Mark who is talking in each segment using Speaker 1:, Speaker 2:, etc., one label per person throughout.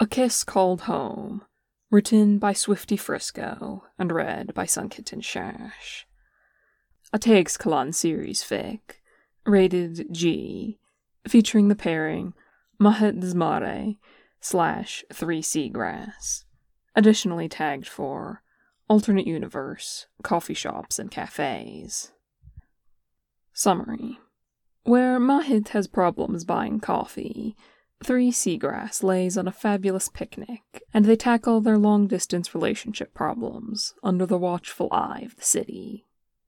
Speaker 1: A Kiss Called Home, written by Swifty Frisco and read by Sunkitten Shash. A Takes Kalan series fic, rated G, featuring the pairing Mahit Dzmare / 3 Seagrass, additionally tagged for alternate universe, coffee shops, and cafes. Summary. Where Mahit has problems buying coffee, 3 Seagrass lays on a fabulous picnic, and they tackle their long-distance relationship problems under the watchful eye of the city.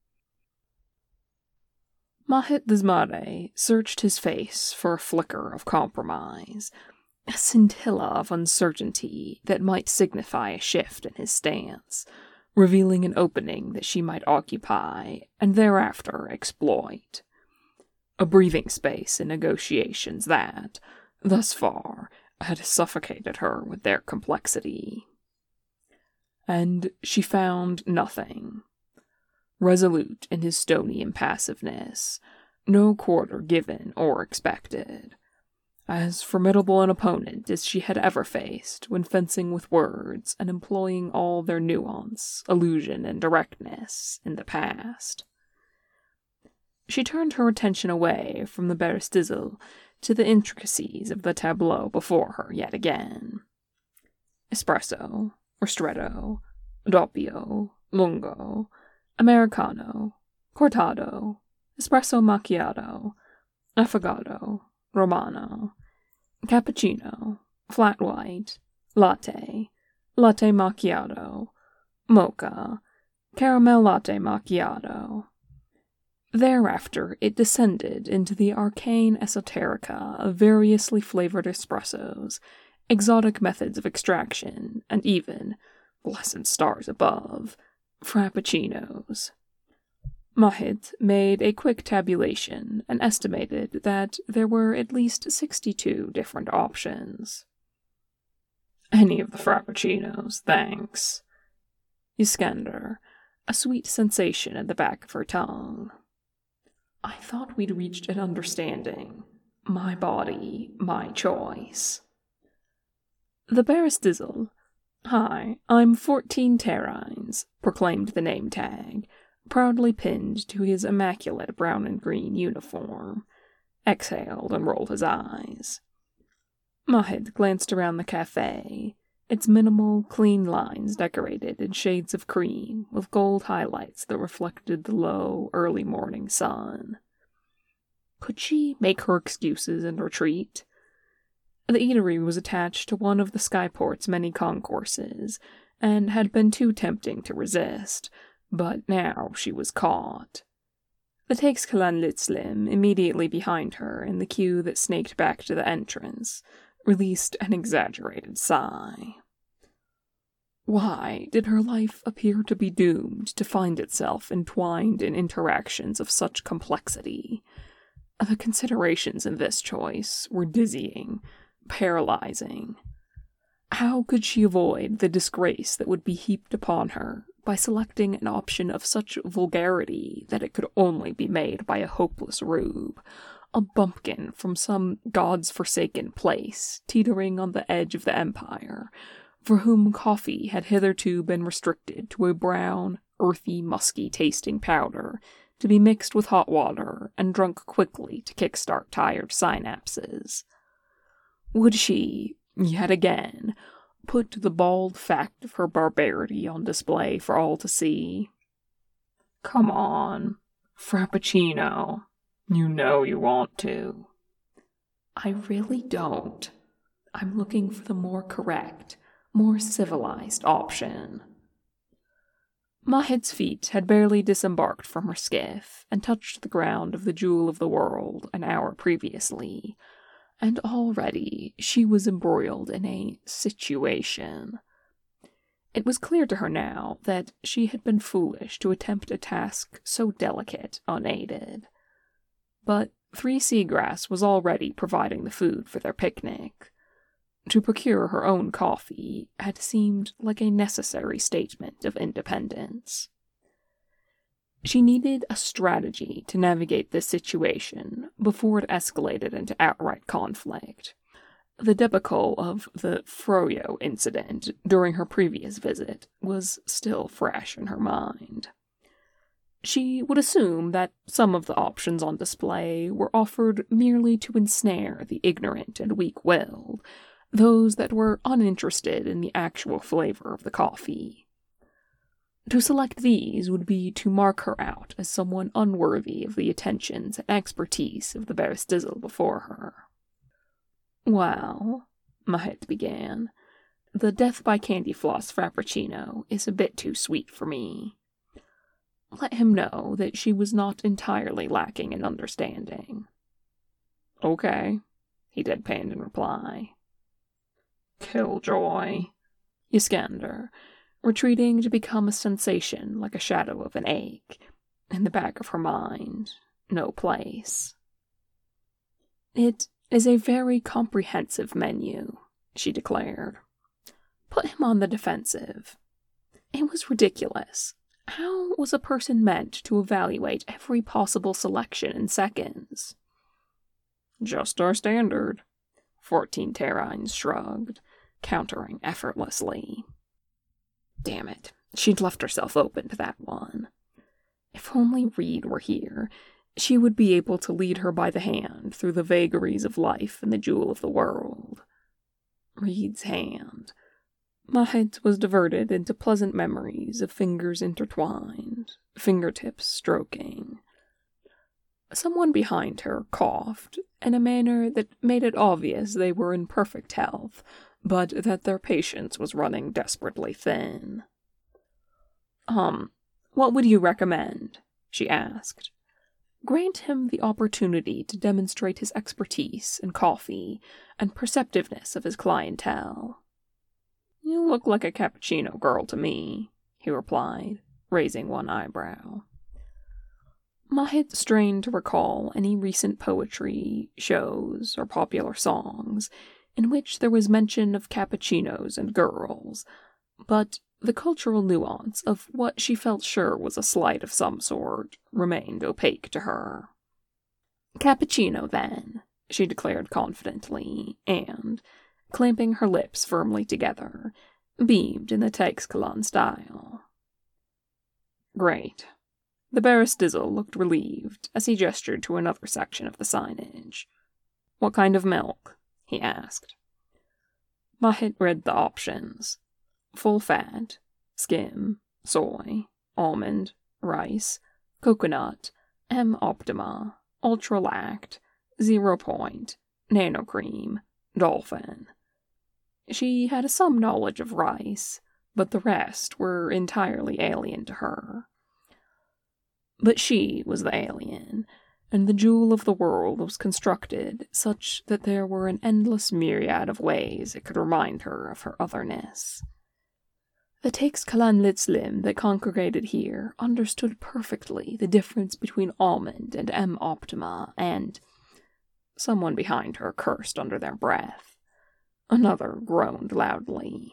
Speaker 1: Mahit Dzmare searched his face for a flicker of compromise, a scintilla of uncertainty that might signify a shift in his stance, revealing an opening that she might occupy and thereafter exploit. A breathing space in negotiations that, thus far, had suffocated her with their complexity. And she found nothing. Resolute in his stony impassiveness, no quarter given or expected. As formidable an opponent as she had ever faced when fencing with words and employing all their nuance, allusion, and directness in the past. She turned her attention away from the Beristizzle to the intricacies of the tableau before her yet again. Espresso, ristretto, doppio, lungo, americano, cortado, espresso macchiato, affogato, romano, cappuccino, flat white, latte, latte macchiato, mocha, caramel latte macchiato. Thereafter it descended into the arcane esoterica of variously flavored espressos, exotic methods of extraction, and even, blessed stars above, frappuccinos. Mahit made a quick tabulation and estimated that there were at least 62 different options. Any of the frappuccinos, thanks. Iskender, a sweet sensation at the back of her tongue. I thought we'd reached an understanding. My body, my choice. The Beristizzle. Hi, I'm 14 Terrines, proclaimed the name tag, proudly pinned to his immaculate brown and green uniform, exhaled and rolled his eyes. Mahit glanced around the cafe, its minimal, clean lines decorated in shades of cream with gold highlights that reflected the low, early morning sun. Could she make her excuses and retreat? The eatery was attached to one of the Skyport's many concourses, and had been too tempting to resist, but now she was caught. The Takes Kalan Litzlim, immediately behind her in the queue that snaked back to the entrance, released an exaggerated sigh. Why did her life appear to be doomed to find itself entwined in interactions of such complexity? The considerations in this choice were dizzying, paralyzing. How could she avoid the disgrace that would be heaped upon her by selecting an option of such vulgarity that it could only be made by a hopeless rube, a bumpkin from some god's-forsaken place teetering on the edge of the empire, for whom coffee had hitherto been restricted to a brown, earthy, musky-tasting powder to be mixed with hot water and drunk quickly to kickstart tired synapses? Would she, yet again, put the bald fact of her barbarity on display for all to see? Come on, Frappuccino. You know you want to. I really don't. I'm looking for the more correct, more civilized option. Mahit's feet had barely disembarked from her skiff and touched the ground of the Jewel of the World an hour previously, and already she was embroiled in a situation. It was clear to her now that she had been foolish to attempt a task so delicate unaided. But 3 Seagrass was already providing the food for their picnic. To procure her own coffee had seemed like a necessary statement of independence. She needed a strategy to navigate this situation before it escalated into outright conflict, The debacle of the Froyo incident during her previous visit was still fresh in her mind. She would assume that some of the options on display were offered merely to ensnare the ignorant and weak-willed, those that were uninterested in the actual flavor of the coffee. To select these would be to mark her out as someone unworthy of the attentions and expertise of the Baristizzle before her. "Well," Mahit began, "the Death by Candy Floss Frappuccino is a bit too sweet for me." Let him know that she was not entirely lacking in understanding. "Okay," he deadpanned in reply. "Killjoy," Iskander, retreating to become a sensation like a shadow of an ache, in the back of her mind, no place. "It is a very comprehensive menu," she declared. "Put him on the defensive. It was ridiculous. How was a person meant to evaluate every possible selection in seconds?" "Just our standard," 14 Terrines shrugged, countering effortlessly. Damn it, she'd left herself open to that one. If only Reed were here, she would be able to lead her by the hand through the vagaries of life and the jewel of the world. Reed's hand. Mahit was diverted into pleasant memories of fingers intertwined, fingertips stroking. Someone behind her coughed in a manner that made it obvious they were in perfect health, but that their patience was running desperately thin. What would you recommend?" she asked. Grant him the opportunity to demonstrate his expertise in coffee and perceptiveness of his clientele. "You look like a cappuccino girl to me," he replied, raising one eyebrow. Mahit strained to recall any recent poetry, shows, or popular songs in which there was mention of cappuccinos and girls, but the cultural nuance of what she felt sure was a slight of some sort remained opaque to her. "Cappuccino, then," she declared confidently, and, clamping her lips firmly together, beamed in the Teixcalan style. "Great." The Baristizzle looked relieved as he gestured to another section of the signage. "What kind of milk?" he asked. Mahit read the options. Full fat, skim, soy, almond, rice, coconut, M. Optima, ultra-lact, 0 point, nano cream, dolphin. She had some knowledge of rice, but the rest were entirely alien to her. But she was the alien, and the jewel of the world was constructed such that there were an endless myriad of ways it could remind her of her otherness. The Teixcalan Litzlim that congregated here understood perfectly the difference between almond and M. Optima, and someone behind her cursed under their breath. Another groaned loudly.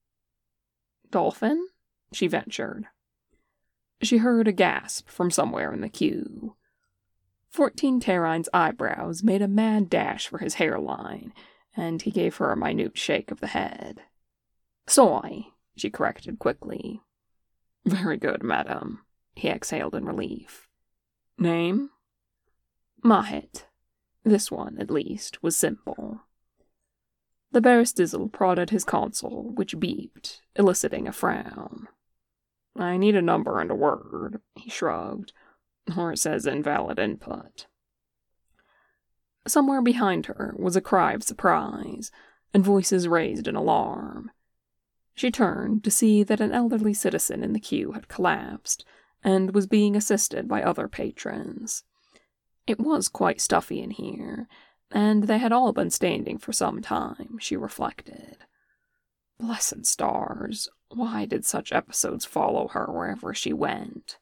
Speaker 1: "Dolphin?" she ventured. She heard a gasp from somewhere in the queue. 14 Terrine's eyebrows made a mad dash for his hairline, and he gave her a minute shake of the head. "Soy," she corrected quickly. "Very good, madam," he exhaled in relief. "Name?" "Mahit." This one, at least, was simple. The Baristizzle prodded his console, which beeped, eliciting a frown. "I need a number and a word," he shrugged, "or it says invalid input." Somewhere behind her was a cry of surprise, and voices raised in alarm. She turned to see that an elderly citizen in the queue had collapsed, and was being assisted by other patrons. It was quite stuffy in here, and they had all been standing for some time, she reflected. Blessed stars, why did such episodes follow her wherever she went?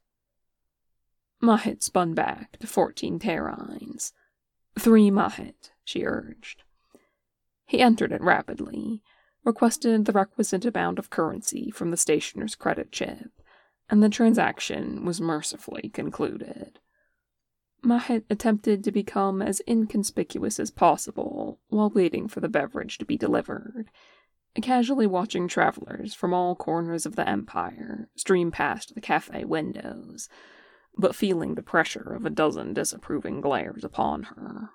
Speaker 1: Mahit spun back to 14 Terrines. 3 Mahit, she urged. He entered it rapidly, requested the requisite amount of currency from the stationer's credit chip, and the transaction was mercifully concluded. Mahit attempted to become as inconspicuous as possible while waiting for the beverage to be delivered, casually watching travelers from all corners of the empire stream past the cafe windows, but feeling the pressure of a dozen disapproving glares upon her.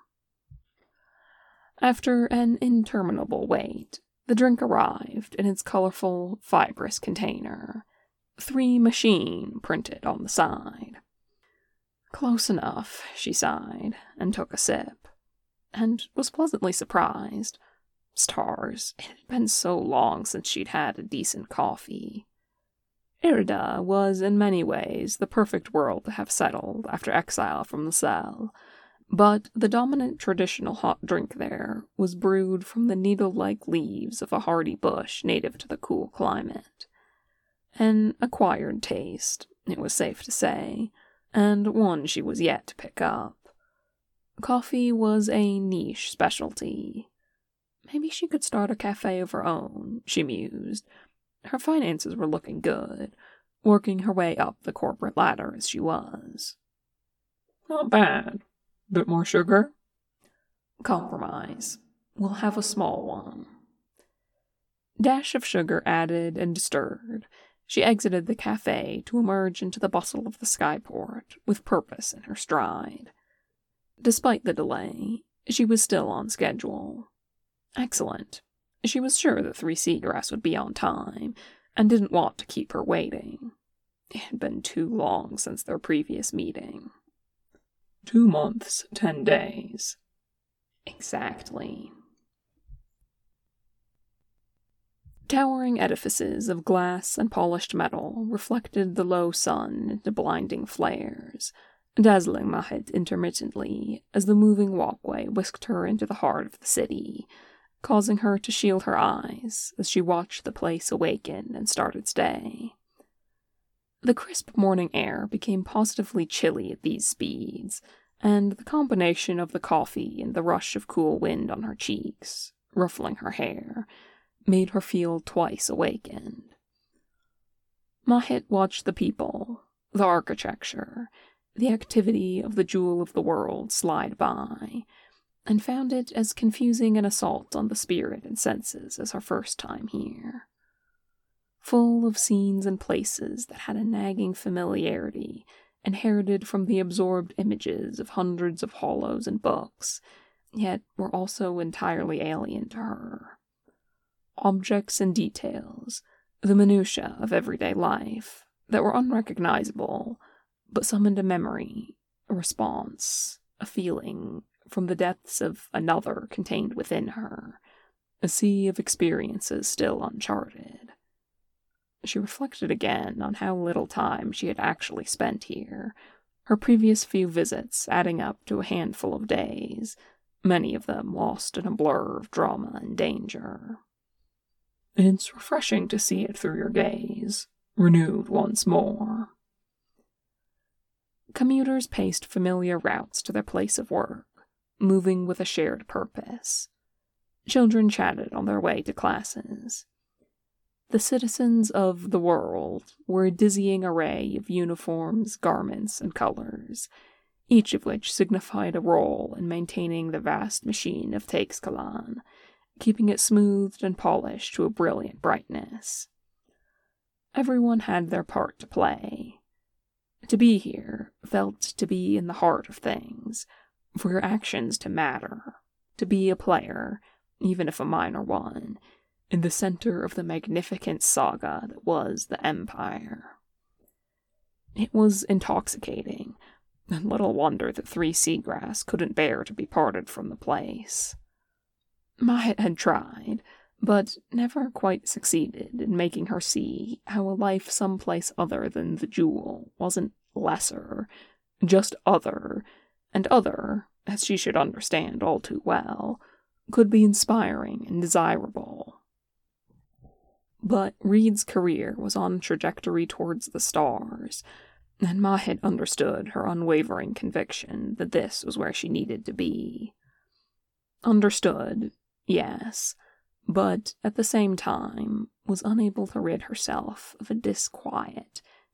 Speaker 1: After an interminable wait, the drink arrived in its colorful, fibrous container, 3 Machine printed on the side. Close enough, she sighed, and took a sip, and was pleasantly surprised. Stars, it had been so long since she'd had a decent coffee. Irida was in many ways the perfect world to have settled after exile from the cell, but the dominant traditional hot drink there was brewed from the needle-like leaves of a hardy bush native to the cool climate. An acquired taste, it was safe to say, and one she was yet to pick up. Coffee was a niche specialty. Maybe she could start a cafe of her own, she mused. Her finances were looking good, working her way up the corporate ladder as she was. Not bad. Bit more sugar? Compromise. We'll have a small one. Dash of sugar added and stirred, she exited the cafe to emerge into the bustle of the skyport with purpose in her stride. Despite the delay, she was still on schedule. Excellent. She was sure that 3 Seagrass would be on time, and didn't want to keep her waiting. It had been too long since their previous meeting. 2 months, 10 days. Exactly. Towering edifices of glass and polished metal reflected the low sun into blinding flares, dazzling Mahit intermittently as the moving walkway whisked her into the heart of the city, causing her to shield her eyes as she watched the place awaken and start its day. The crisp morning air became positively chilly at these speeds, and the combination of the coffee and the rush of cool wind on her cheeks, ruffling her hair, made her feel twice awakened. Mahit watched the people, the architecture, the activity of the jewel of the world slide by, and found it as confusing an assault on the spirit and senses as her first time here. Full of scenes and places that had a nagging familiarity inherited from the absorbed images of hundreds of hollows and books, yet were also entirely alien to her. Objects and details, the minutiae of everyday life, that were unrecognizable, but summoned a memory, a response, a feeling from the depths of another contained within her, a sea of experiences still uncharted. She reflected again on how little time she had actually spent here, her previous few visits adding up to a handful of days, many of them lost in a blur of drama and danger. It's refreshing to see it through your gaze, renewed once more. Commuters paced familiar routes to their place of work, moving with a shared purpose. Children chatted on their way to classes. The citizens of the world were a dizzying array of uniforms, garments, and colors, each of which signified a role in maintaining the vast machine of Teixcalan, keeping it smoothed and polished to a brilliant brightness. Everyone had their part to play. To be here felt to be in the heart of things, for your actions to matter, to be a player, even if a minor one, in the center of the magnificent saga that was the Empire. It was intoxicating, and little wonder that 3 Seagrass couldn't bear to be parted from the place. Mahit had tried, but never quite succeeded in making her see how a life someplace other than the jewel wasn't lesser, just other, and other, as she should understand all too well, could be inspiring and desirable. But Reed's career was on a trajectory towards the stars, and Mahit understood her unwavering conviction that this was where she needed to be. Understood, yes, but at the same time was unable to rid herself of a disquiet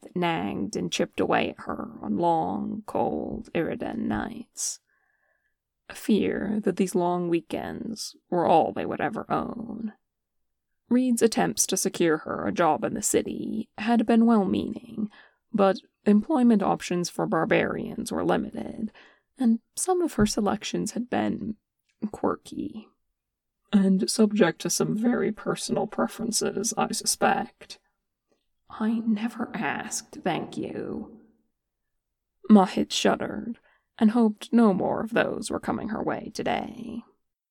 Speaker 1: that nagged and chipped away at her on long, cold Iridan nights. A fear that these long weekends were all they would ever own. Reed's attempts to secure her a job in the city had been well-meaning, but employment options for barbarians were limited, and some of her selections had been quirky. And subject to some very personal preferences, I suspect. I never asked, thank you. Mahit shuddered, and hoped no more of those were coming her way today.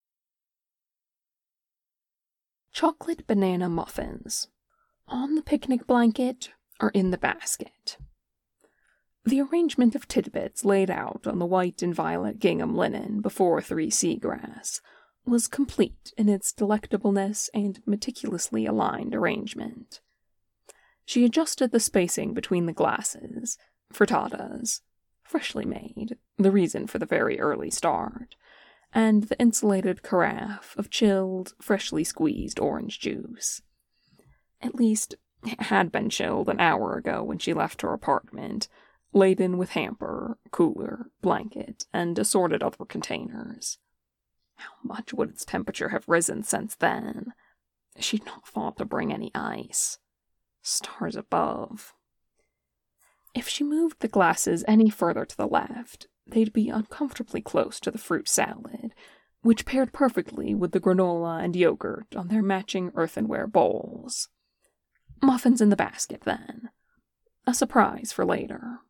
Speaker 1: Chocolate banana muffins. On the picnic blanket or in the basket. The arrangement of tidbits laid out on the white and violet gingham linen before 3 Seagrass was complete in its delectableness and meticulously aligned arrangement. She adjusted the spacing between the glasses, frittatas, freshly made, the reason for the very early start, and the insulated carafe of chilled, freshly squeezed orange juice. At least, it had been chilled an hour ago when she left her apartment, laden with hamper, cooler, blanket, and assorted other containers. How much would its temperature have risen since then? She'd not thought to bring any ice. Stars above. If she moved the glasses any further to the left, they'd be uncomfortably close to the fruit salad, which paired perfectly with the granola and yogurt on their matching earthenware bowls. Muffins in the basket, then. A surprise for later.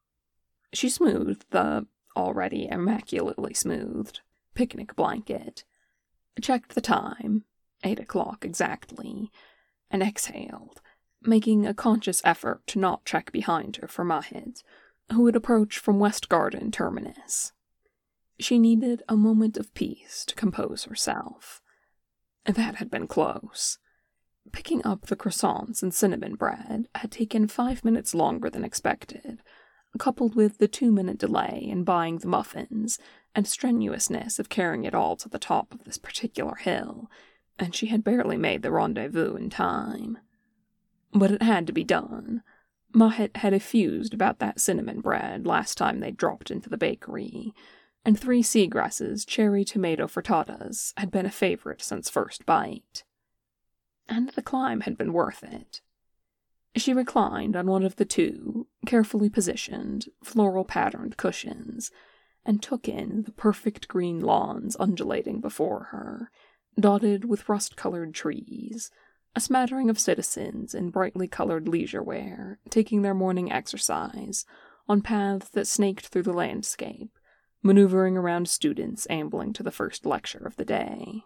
Speaker 1: She smoothed the already immaculately smoothed picnic blanket, checked the time, 8 o'clock exactly, and exhaled, making a conscious effort to not check behind her for Mahit, who would approach from West Garden terminus. She needed a moment of peace to compose herself. That had been close. Picking up the croissants and cinnamon bread had taken 5 minutes longer than expected, coupled with the 2-minute delay in buying the muffins and strenuousness of carrying it all to the top of this particular hill, and she had barely made the rendezvous in time. But it had to be done. Mahit had effused about that cinnamon bread last time they dropped into the bakery, and 3 Seagrass's cherry tomato frittatas had been a favorite since first bite. And the climb had been worth it. She reclined on one of the 2, carefully positioned, floral-patterned cushions, and took in the perfect green lawns undulating before her, dotted with rust-colored trees, a smattering of citizens in brightly colored leisure wear, taking their morning exercise on paths that snaked through the landscape, maneuvering around students ambling to the first lecture of the day.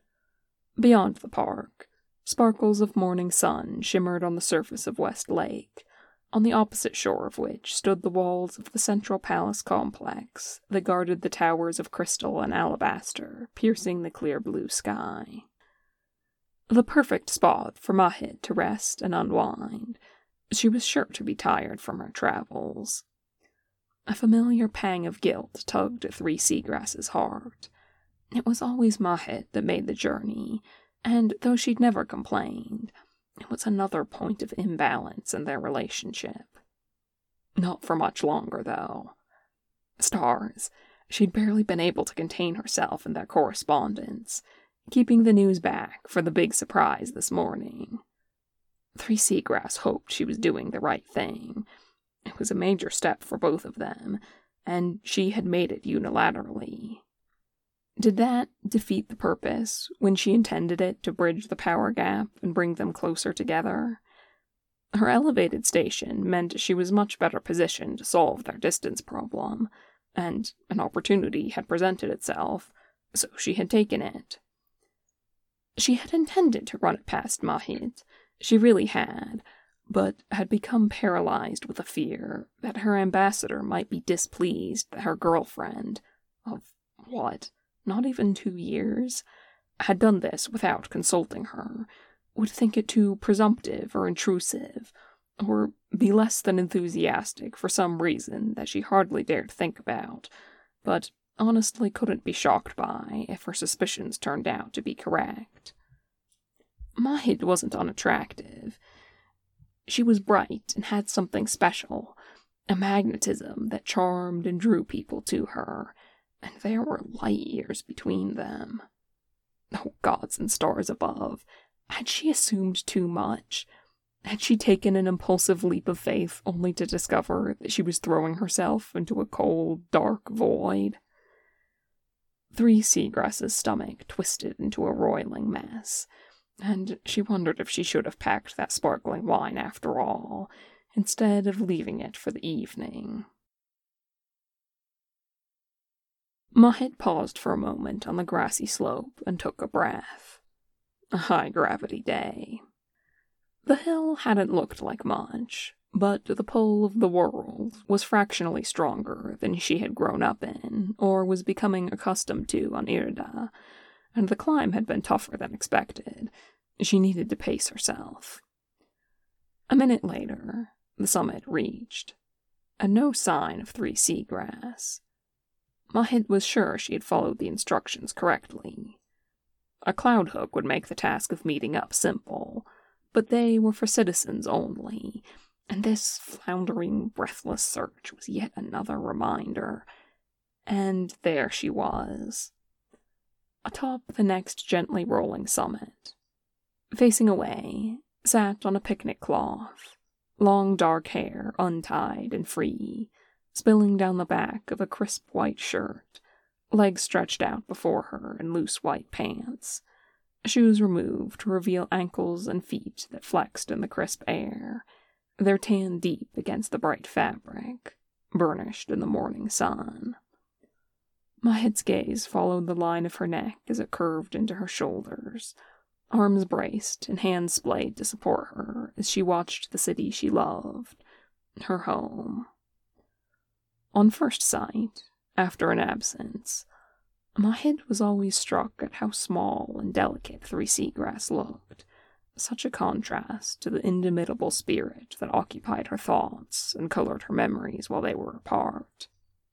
Speaker 1: Beyond the park, sparkles of morning sun shimmered on the surface of West Lake, on the opposite shore of which stood the walls of the Central Palace complex that guarded the towers of crystal and alabaster piercing the clear blue sky. The perfect spot for Mahit to rest and unwind. She was sure to be tired from her travels. A familiar pang of guilt tugged at 3 Seagrass's heart. It was always Mahit that made the journey, and though she'd never complained, it was another point of imbalance in their relationship. Not for much longer, though. Stars, she'd barely been able to contain herself in their correspondence, keeping the news back for the big surprise this morning. 3 Seagrass hoped she was doing the right thing. It was a major step for both of them, and she had made it unilaterally. Did that defeat the purpose when she intended it to bridge the power gap and bring them closer together? Her elevated station meant she was much better positioned to solve their distance problem, and an opportunity had presented itself, so she had taken it. She had intended to run it past Mahit, she really had, but had become paralyzed with a fear that her ambassador might be displeased that her girlfriend, of what, not even 2 years, had done this without consulting her, would think it too presumptive or intrusive, or be less than enthusiastic for some reason that she hardly dared think about, but honestly couldn't be shocked by if her suspicions turned out to be correct. Mahit wasn't unattractive. She was bright and had something special, a magnetism that charmed and drew people to her, and there were light years between them. Oh, gods and stars above, had she assumed too much? Had she taken an impulsive leap of faith only to discover that she was throwing herself into a cold, dark void? 3 Seagrass's stomach twisted into a roiling mess, and she wondered if she should have packed that sparkling wine after all, instead of leaving it for the evening. Mahit paused for a moment on the grassy slope and took a breath. A high-gravity day. The hill hadn't looked like much, but the pull of the world was fractionally stronger than she had grown up in, or was becoming accustomed to on Irda, and the climb had been tougher than expected. She needed to pace herself. A minute later, the summit reached, and no sign of 3 Seagrass. Mahit was sure she had followed the instructions correctly. A cloud hook would make the task of meeting up simple, but they were for citizens only, and this floundering, breathless search was yet another reminder. And there she was, atop the next gently rolling summit. Facing away, sat on a picnic cloth, long dark hair untied and free, spilling down the back of a crisp white shirt, legs stretched out before her in loose white pants, shoes removed to reveal ankles and feet that flexed in the crisp air, their tan deep against the bright fabric, burnished in the morning sun. Mahit's gaze followed the line of her neck as it curved into her shoulders, arms braced and hands splayed to support her as she watched the city she loved, her home. On first sight, after an absence, Mahit was always struck at how small and delicate 3 Seagrass looked, such a contrast to the indomitable spirit that occupied her thoughts and colored her memories while they were apart.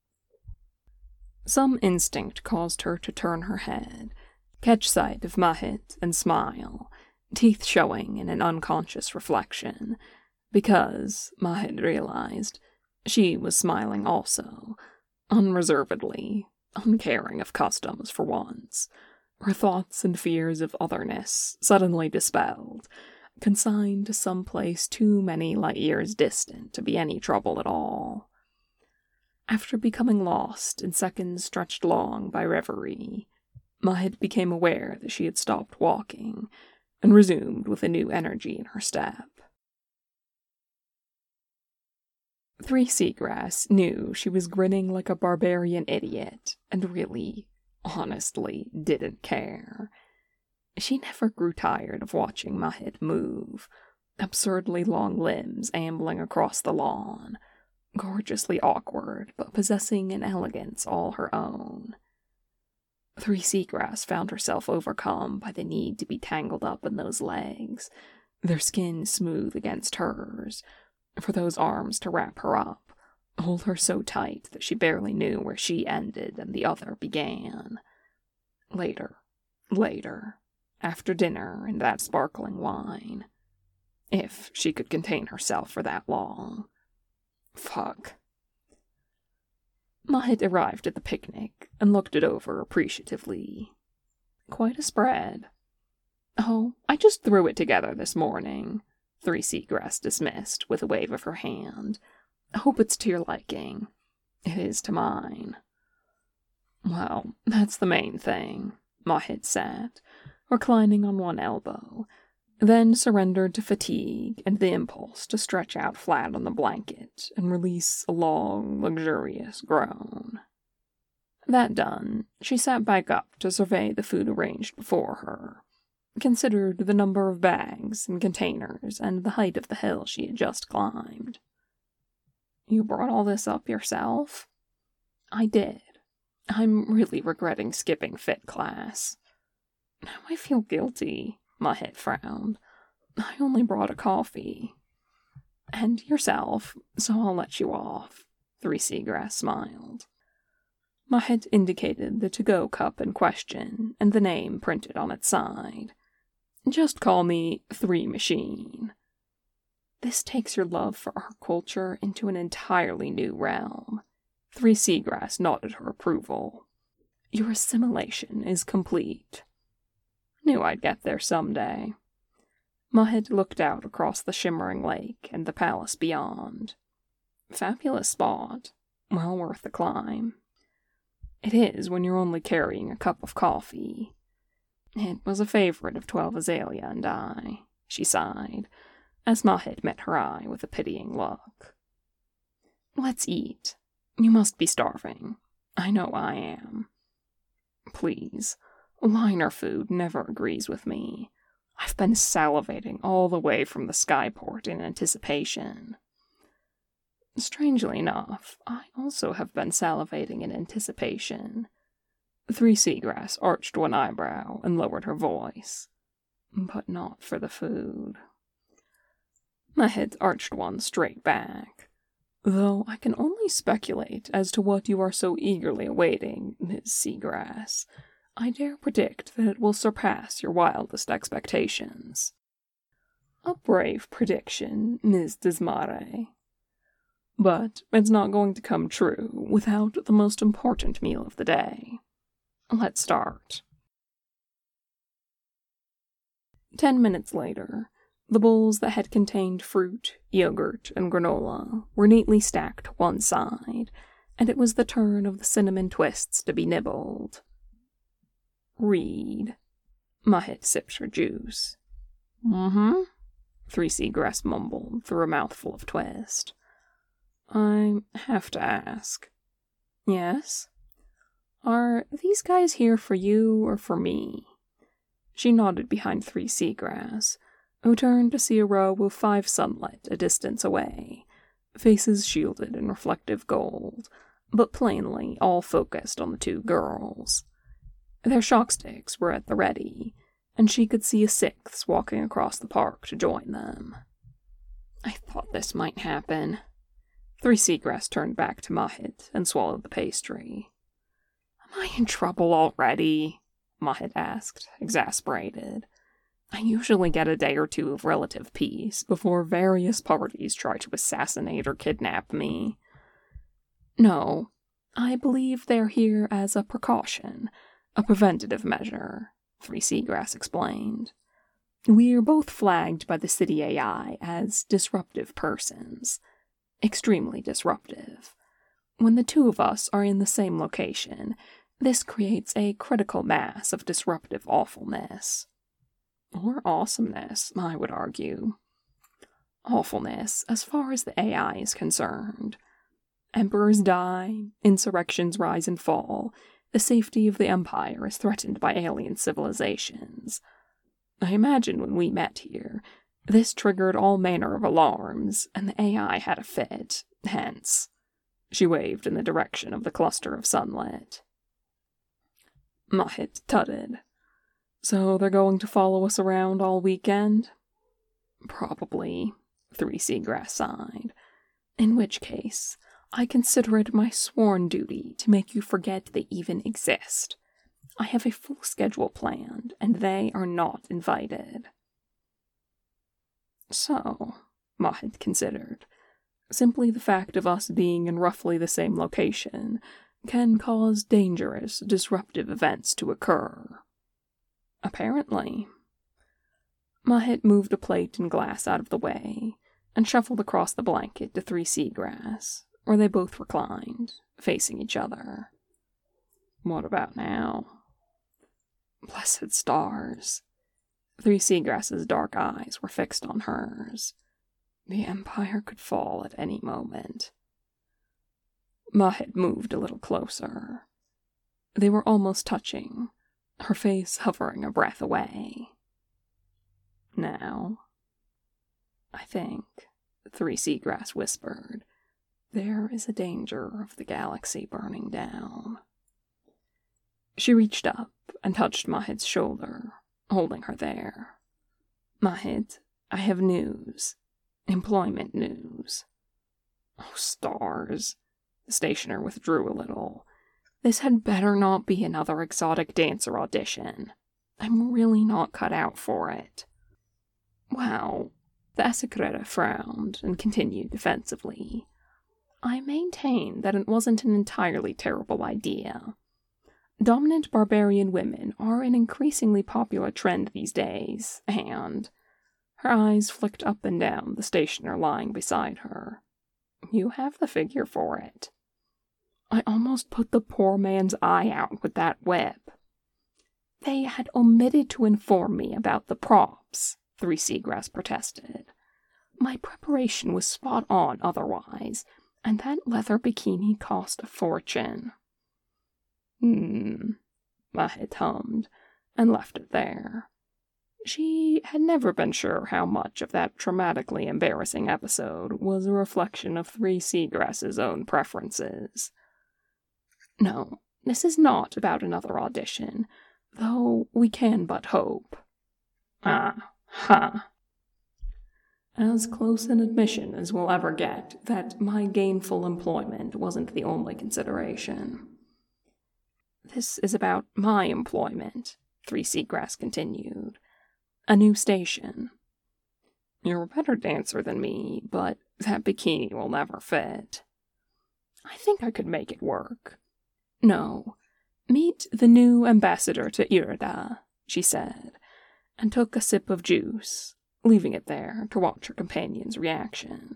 Speaker 1: Some instinct caused her to turn her head, catch sight of Mahit, and smile, teeth showing in an unconscious reflection, because, Mahit realized, she was smiling also, unreservedly, uncaring of customs for once, her thoughts and fears of otherness suddenly dispelled, consigned to some place too many light years distant to be any trouble at all. After becoming lost in seconds stretched long by reverie, Mahit became aware that she had stopped walking, and resumed with a new energy in her step. 3 Seagrass knew she was grinning like a barbarian idiot, and really, honestly, didn't care. She never grew tired of watching Mahit move, absurdly long limbs ambling across the lawn, gorgeously awkward, but possessing an elegance all her own. 3 Seagrass found herself overcome by the need to be tangled up in those legs, their skin smooth against hers, for those arms to wrap her up, hold her so tight that she barely knew where she ended and the other began. Later, after dinner and that sparkling wine. If she could contain herself for that long. Fuck. Mahit arrived at the picnic and looked it over appreciatively. Quite a spread. Oh, I just threw it together this morning, 3 Seagrass dismissed with a wave of her hand. I hope it's to your liking. It is to mine. Well, that's the main thing, Mahit sat, reclining on one elbow, then surrendered to fatigue and the impulse to stretch out flat on the blanket and release a long, luxurious groan. That done, she sat back up to survey the food arranged before her, considered the number of bags and containers and the height of the hill she had just climbed. You brought all this up yourself? I did. I'm really regretting skipping fit class. Now I feel guilty, Mahit frowned. I only brought a coffee. And yourself, so I'll let you off, 3 Seagrass smiled. Mahit indicated the to-go cup in question and the name printed on its side. Just call me 3 Machine. This takes your love for our culture into an entirely new realm. Three Seagrass nodded her approval. Your assimilation is complete. Knew I'd get there someday. Mahit looked out across the shimmering lake and the palace beyond. Fabulous spot. Well worth the climb. It is when you're only carrying a cup of coffee. It was a favorite of 12 Azalea and I, she sighed, as Mahit met her eye with a pitying look. Let's eat. You must be starving. I know I am. Please, liner food never agrees with me. I've been salivating all the way from the skyport in anticipation. Strangely enough, I also have been salivating in anticipation. Three Seagrass arched one eyebrow and lowered her voice. But not for the food. Mahit arched one straight back. Though I can only speculate as to what you are so eagerly awaiting, Ms. Seagrass, I dare predict that it will surpass your wildest expectations. A brave prediction, Ms. Desmarais. But it's not going to come true without the most important meal of the day. Let's start. 10 minutes later, the bowls that had contained fruit, yogurt, and granola were neatly stacked to one side, and it was the turn of the cinnamon twists to be nibbled. Read. Mahit sipped her juice. Mm-hmm, Three Seagrass mumbled through a mouthful of twist. I have to ask. Yes? Are these guys here for you or for me? She nodded behind Three Seagrass, who turned to see a row of 5 sunlight a distance away, faces shielded in reflective gold, but plainly all focused on the 2 girls. Their shocksticks were at the ready, and she could see a 6th walking across the park to join them. I thought this might happen. Three Seagrass turned back to Mahit and swallowed the pastry. Am I in trouble already? Mahit asked, exasperated. I usually get a day or 2 of relative peace before various parties try to assassinate or kidnap me. No, I believe they're here as a precaution, a preventative measure, Three Seagrass explained. We're both flagged by the city AI as disruptive persons. Extremely disruptive. When the 2 of us are in the same location, this creates a critical mass of disruptive awfulness. Or awesomeness, I would argue. Awfulness, as far as the AI is concerned. Emperors die, insurrections rise and fall, the safety of the Empire is threatened by alien civilizations. I imagine when we met here, this triggered all manner of alarms, and the AI had a fit, hence. She waved in the direction of the cluster of sunlit. Mahit tutted. So they're going to follow us around all weekend? Probably, Three Seagrass sighed. In which case, I consider it my sworn duty to make you forget they even exist. I have a full schedule planned, and they are not invited. So, Mahit considered, simply the fact of us being in roughly the same location can cause dangerous, disruptive events to occur. Apparently. Mahit moved a plate and glass out of the way, and shuffled across the blanket to Three Seagrass, where they both reclined, facing each other. What about now? Blessed stars. Three Seagrass's dark eyes were fixed on hers. The Empire could fall at any moment. Mahit moved a little closer. They were almost touching, her face hovering a breath away. Now, I think, Three Seagrass whispered, there is a danger of the galaxy burning down. She reached up and touched Mahit's shoulder, holding her there. Mahit, I have news. Employment news. Oh, stars. The stationer withdrew a little. This had better not be another exotic dancer audition. I'm really not cut out for it. Wow, The Esecreta frowned and continued defensively. I maintain that it wasn't an entirely terrible idea. Dominant barbarian women are an increasingly popular trend these days, and... Her eyes flicked up and down the stationer lying beside her. You have the figure for it. I almost put the poor man's eye out with that web. They had omitted to inform me about the props, Three Seagrass protested. My preparation was spot on otherwise, and that leather bikini cost a fortune. Mahit hummed, and left it there. She had never been sure how much of that traumatically embarrassing episode was a reflection of Three Seagrass's own preferences. No, this is not about another audition, though we can but hope. As close an admission as we'll ever get that my gainful employment wasn't the only consideration. This is about my employment, Three Seagrass continued. A new station. You're a better dancer than me, but that bikini will never fit. I think I could make it work. No, meet the new ambassador to Irida, she said, and took a sip of juice, leaving it there to watch her companion's reaction.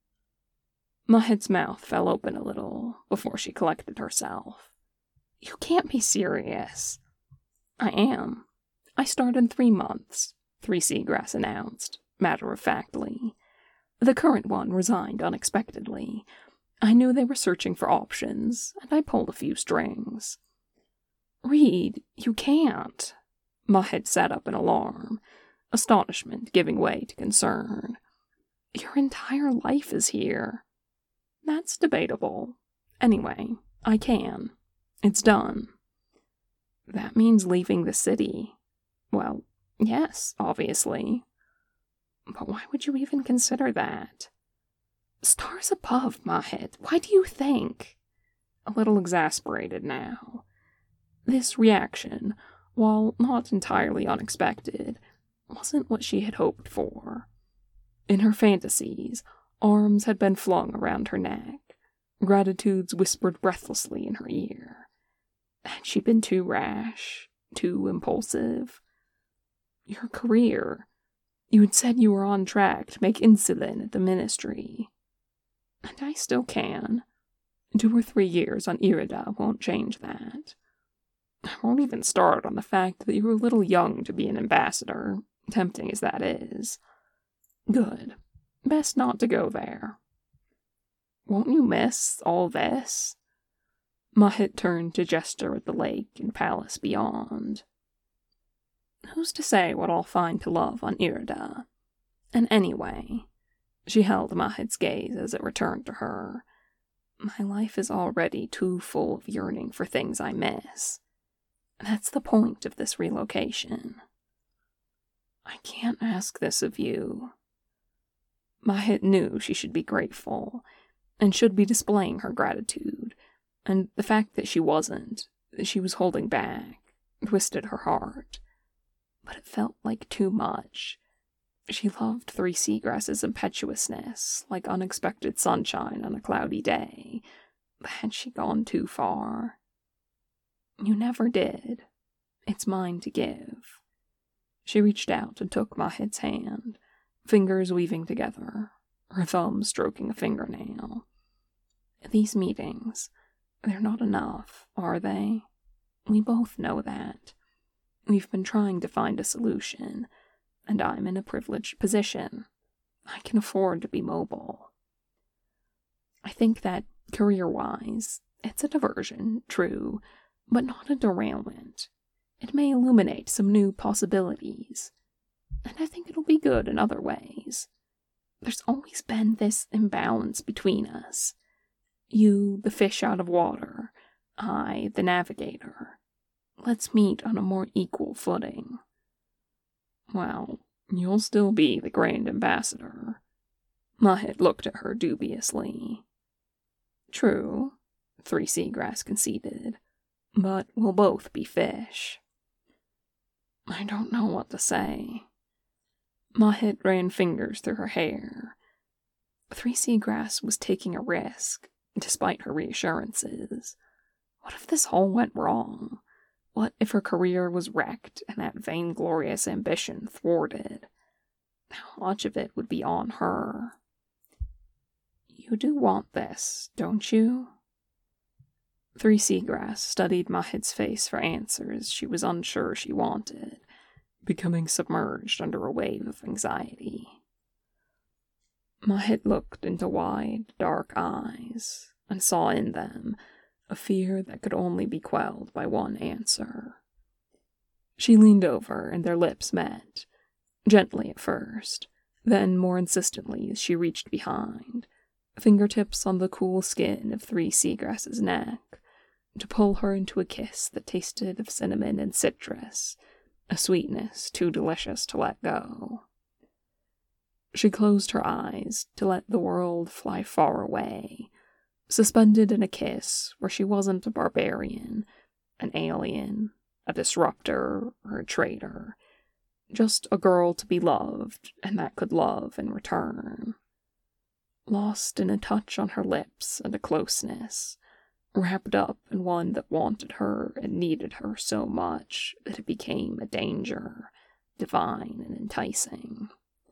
Speaker 1: Mahit's mouth fell open a little before she collected herself. You can't be serious. I am. I start in 3 months, Three Seagrass announced, matter-of-factly. The current one resigned unexpectedly. I knew they were searching for options, and I pulled a few strings. Reed, you can't. Mahit sat up in alarm, astonishment giving way to concern. Your entire life is here. That's debatable. Anyway, I can. It's done. That means leaving the city. Well, yes, obviously. But why would you even consider that? Stars above, Mahit. Why do you think? A little exasperated now. This reaction, while not entirely unexpected, wasn't what she had hoped for. In her fantasies, arms had been flung around her neck, gratitudes whispered breathlessly in her ear. Had she been too rash, too impulsive? Your career. You had said you were on track to make insulin at the ministry. And I still can. 2 or 3 years on Irida won't change that. I won't even start on the fact that you're a little young to be an ambassador, tempting as that is. Good. Best not to go there. Won't you miss all this? Mahit turned to gesture at the lake and palace beyond. Who's to say what I'll find to love on Irida? And anyway, she held Mahit's gaze as it returned to her. My life is already too full of yearning for things I miss. That's the point of this relocation. I can't ask this of you. Mahit knew she should be grateful, and should be displaying her gratitude, and the fact that she wasn't, that she was holding back, twisted her heart. But it felt like too much. She loved Three Seagrass's impetuousness, like unexpected sunshine on a cloudy day. But had she gone too far? You never did. It's mine to give. She reached out and took Mahit's hand, fingers weaving together, her thumb stroking a fingernail. These meetings, they're not enough, are they? We both know that. We've been trying to find a solution, and I'm in a privileged position. I can afford to be mobile. I think that, career-wise, it's a diversion, true, but not a derailment. It may illuminate some new possibilities, and I think it'll be good in other ways. There's always been this imbalance between us. You, the fish out of water, I, the navigator. Let's meet on a more equal footing. Well, you'll still be the Grand Ambassador. Mahit looked at her dubiously. True, Three Seagrass conceded, but we'll both be fish. I don't know what to say. Mahit ran fingers through her hair. 3 Seagrass was taking a risk, despite her reassurances. What if this all went wrong? What if her career was wrecked and that vainglorious ambition thwarted? How much of it would be on her? You do want this, don't you? 3 Seagrass studied Mahit's face for answers she was unsure she wanted, becoming submerged under a wave of anxiety. Mahit looked into wide, dark eyes, and saw in them a fear that could only be quelled by one answer. She leaned over, and their lips met, gently at first, then more insistently as she reached behind, fingertips on the cool skin of 3 Seagrass's neck, to pull her into a kiss that tasted of cinnamon and citrus, a sweetness too delicious to let go. She closed her eyes to let the world fly far away, suspended in a kiss where she wasn't a barbarian, an alien, a disruptor, or a traitor, just a girl to be loved and that could love in return. Lost in a touch on her lips and a closeness, wrapped up in one that wanted her and needed her so much that it became a danger, divine and enticing.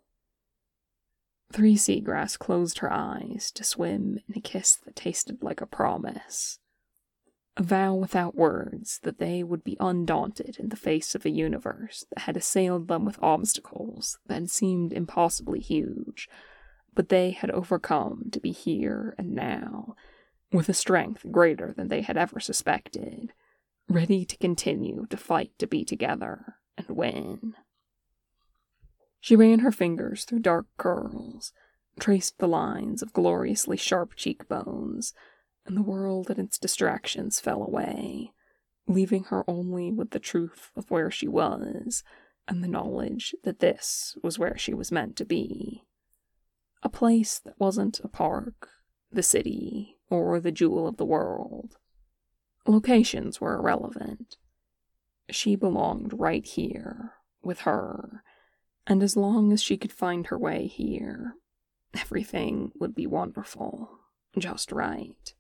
Speaker 1: 3 Seagrass closed her eyes to swim in a kiss that tasted like a promise. A vow without words that they would be undaunted in the face of a universe that had assailed them with obstacles that had seemed impossibly huge, but they had overcome to be here and now, with a strength greater than they had ever suspected, ready to continue to fight to be together and win. She ran her fingers through dark curls, traced the lines of gloriously sharp cheekbones, and the world and its distractions fell away, leaving her only with the truth of where she was, and the knowledge that this was where she was meant to be. A place that wasn't a park, the city, or the jewel of the world. Locations were irrelevant. She belonged right here, with her, and as long as she could find her way here, everything would be wonderful, just right.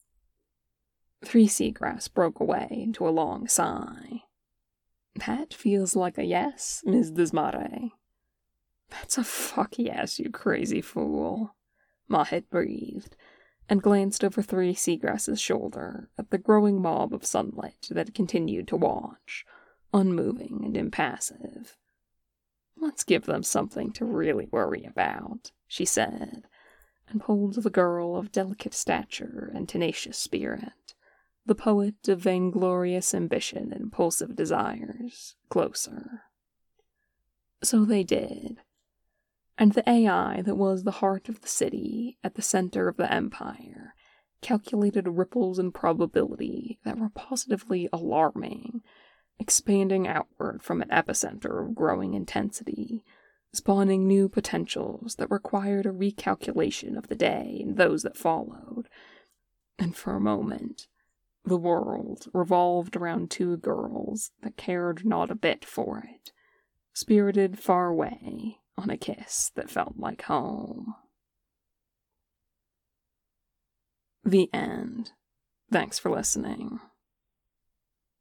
Speaker 1: 3 Seagrass broke away into a long sigh. That feels like a yes, Ms. Desmarais. That's a fuck yes, you crazy fool, Mahit breathed, and glanced over 3 Seagrass's shoulder at the growing mob of sunlight that continued to watch, unmoving and impassive. Let's give them something to really worry about, she said, and pulled the girl of delicate stature and tenacious spirit, the poet of vainglorious ambition and impulsive desires, closer. So they did, and the AI that was the heart of the city at the center of the empire calculated ripples in probability that were positively alarming, expanding outward from an epicenter of growing intensity, spawning new potentials that required a recalculation of the day and those that followed. And for a moment, the world revolved around 2 girls that cared not a bit for it, spirited far away on a kiss that felt like home. The end. Thanks for listening.